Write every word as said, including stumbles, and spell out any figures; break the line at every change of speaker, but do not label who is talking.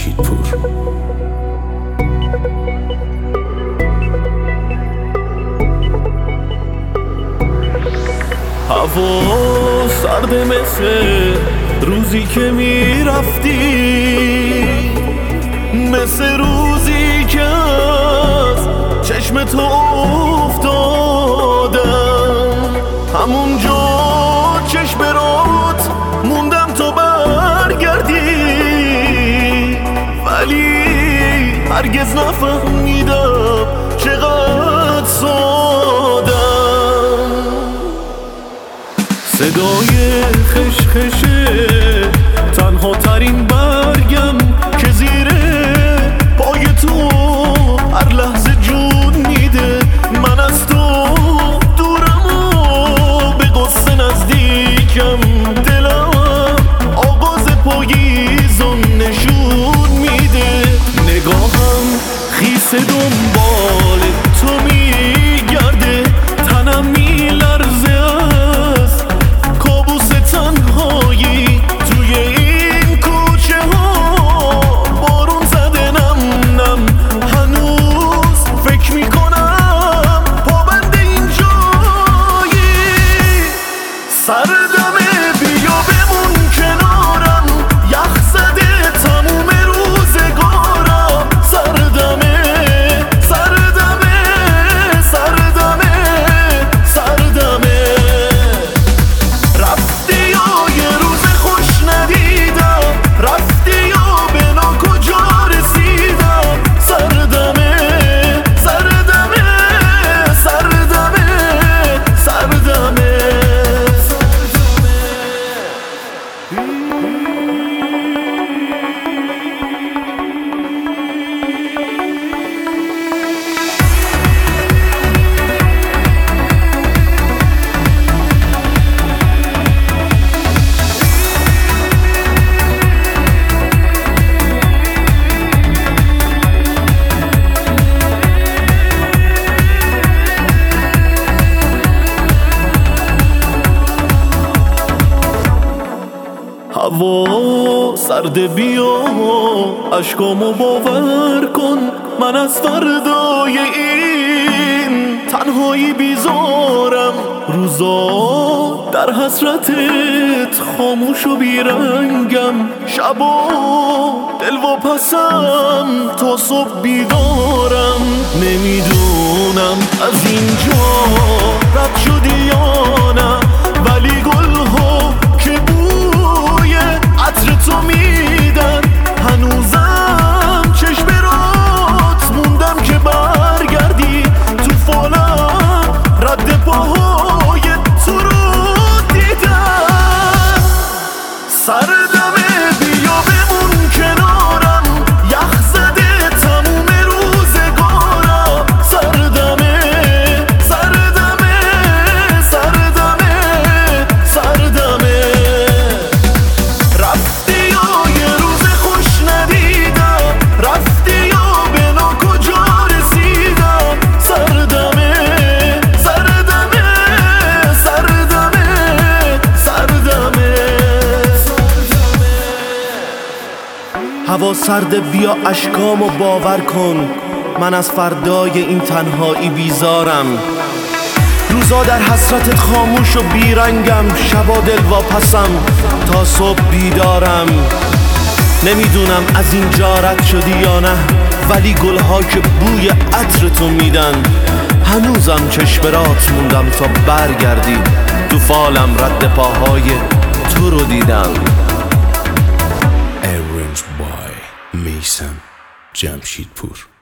جمشیدپور.
هوا سرده مثل روزی که میرفتی، مثل روزی که از چشم تو افتادم، همونجا چشم برات موندم تا برگردی، ولی هرگز نفهمیدم چقدر سادم. صدای خشخشه تنها ترین برگم که زیر پای تو هر لحظه جون میده. من از تو دورم و به قصه نزدیکم، دلم آغاز پاییزم نشون میده. نگاهم خیس دنبال تو میگرده، تنم میلرزه از کابوس تنهایی توی این کوچه ها. بارون زده نم نم، هنوز فکر میکنم پابند این جایی. سردمه بیا بمون کنارم، یخ زده تموم روزگارم. سردمه سردمه سردمه سردمه، رفتی یا یه روز خوش ندیدم، رفتی یا به ناکجا رسیدم. سردمه سردمه سردمه سردمه هوا سرده، بیا اشکامو باور کن. من از فردای این تنهایی بیزارم، روزا در حسرتت خاموش و بیرنگم، شبا دل و پسم تا صبح بیدارم. نمیدونم از اینجا رد شدی یا نه، ولی گلها که بوی عطر تو میدن، هنوزم چشم برات موندم که برگردی. تو فالم رد پاهای تو رو دیدم. سردمه بیا بمون کنارم، یخ زده تموم روزگارم. سردمه سردمه سردمه سردمه، رفتی یا یه روز خوش ندیدم، رفتی یا به ناکجا رسیدم. سردمه سردمه سردمه سردمه. هوا سرده، بیا اشکامو باور کن. من از فردای این تنهایی بیزارم، روزا در حسرتت خاموش و بیرنگم، شبا دل واپسم تا صبح بیدارم. نمیدونم از اینجا رد شدی یا نه، ولی گلها که بوی عطر تو میدن، هنوزم چشمرات موندم تا برگردی. تو فالم رد پاهای تو رو دیدم.
Arranged by میثم جمشیدپور.